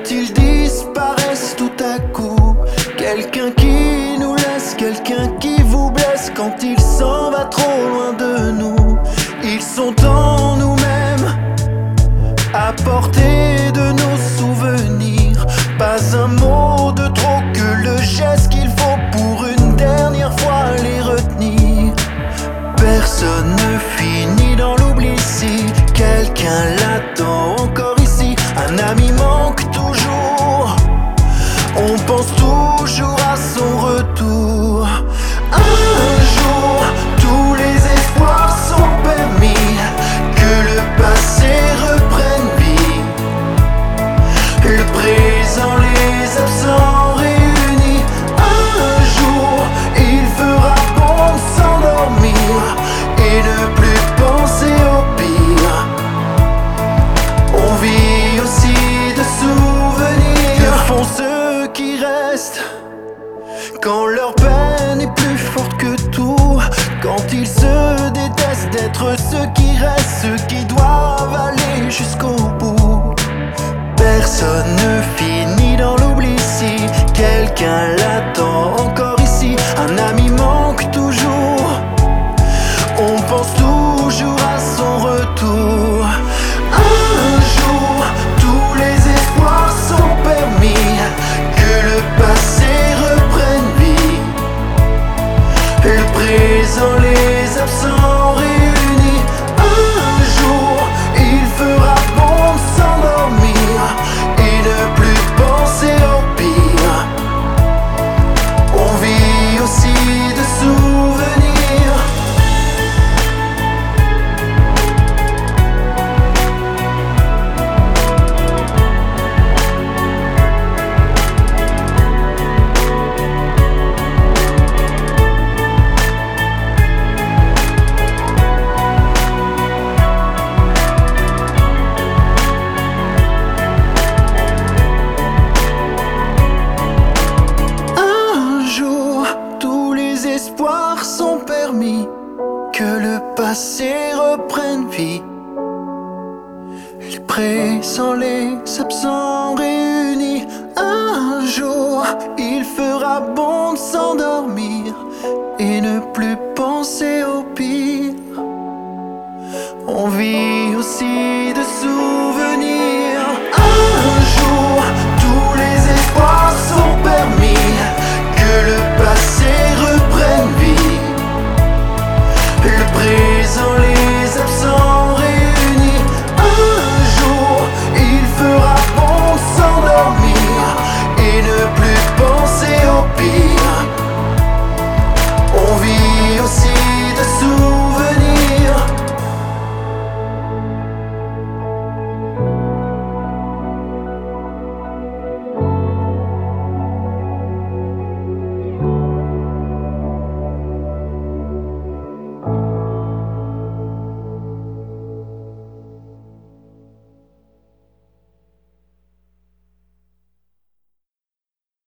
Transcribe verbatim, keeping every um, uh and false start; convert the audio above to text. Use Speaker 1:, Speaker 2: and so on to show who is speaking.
Speaker 1: quand ils disparaissent tout à coup. Quelqu'un qui nous laisse, quelqu'un qui vous blesse quand il s'en va trop loin de nous. Ils sont en nous-mêmes, à portée de nos souvenirs. Pas un mot de trop que le geste qu'il faut pour une dernière fois les retenir. Personne ne finit dans l'oubli si quelqu'un l'attend encore ici. Un ami manque toujours, on pense toujours à son retour. Un jour, tous les espoirs sont permis, que le passé reprenne vie. Le présent, les absents réunis. Un jour, il fera bon de s'endormir et ne plus penser au pire. On vit aussi de souvenirs. Que font ceux qui restent quand leur peine est plus forte que tout? Quand ils se détestent d'être ceux qui restent, ceux qui doivent aller jusqu'au bout. Personne ne finit dans l'oubli si quelqu'un l'attend encore ici. Un ami manque toujours, on pense toujours à son retour. Un jour, tous les espoirs sont permis, que le passé reprenne vie. Le présent, les absents réunis. Un jour, il fera bon de s'endormir et ne plus penser au pire. On vit aussi de souvenirs. Un jour, tous les espoirs sont permis, que le passé reprenne vie. Les présents, les absents réunis. Un jour, il fera bon de s'endormir et ne plus penser au pire. On vit aussi